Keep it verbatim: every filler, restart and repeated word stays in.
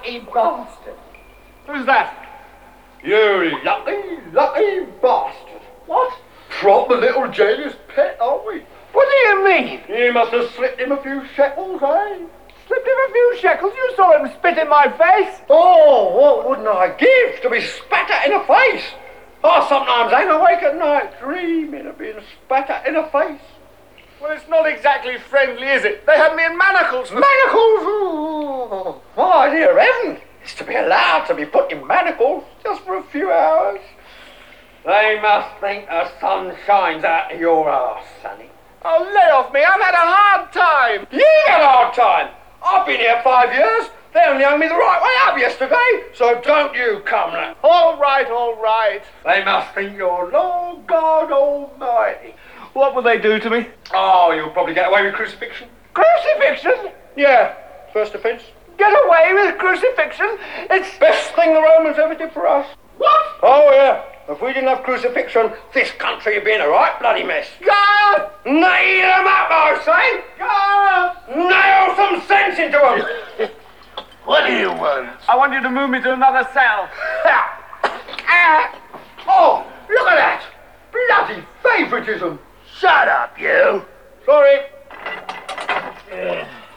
lucky bastard. Who's that? You lucky, lucky bastard. What? Proper little jailer's pet, aren't we? What do you mean? You must have slipped him a few shekels, eh? Slipped him a few shekels? You saw him spit in my face. Oh, what wouldn't I give to be spat at in the face? I sometimes hang awake at night dreaming of being spat at in the face. Well, it's not exactly friendly, is it? They had me in manacles. Manacles? Oh, my dear heaven, it's to be allowed to be put in manacles just for a few hours. They must think the sun shines out of your arse, sonny. Oh, lay off me. I've had a hard time. You had a hard time. I've been here five years. They only hung me the right way up yesterday, so don't you come now. All right, all right. They must think you're Lord God Almighty. What will they do to me? Oh, you'll probably get away with crucifixion. Crucifixion? Yeah, first offence. Get away with crucifixion? It's... Best thing the Romans ever did for us. What? Oh, yeah. If we didn't have crucifixion, this country would be in a right bloody mess. God! Nail them up, I say! God! Nail some sense into them! What do you want? I want you to move me to another cell. Ah. Oh, look at that! Bloody favouritism! Shut up, you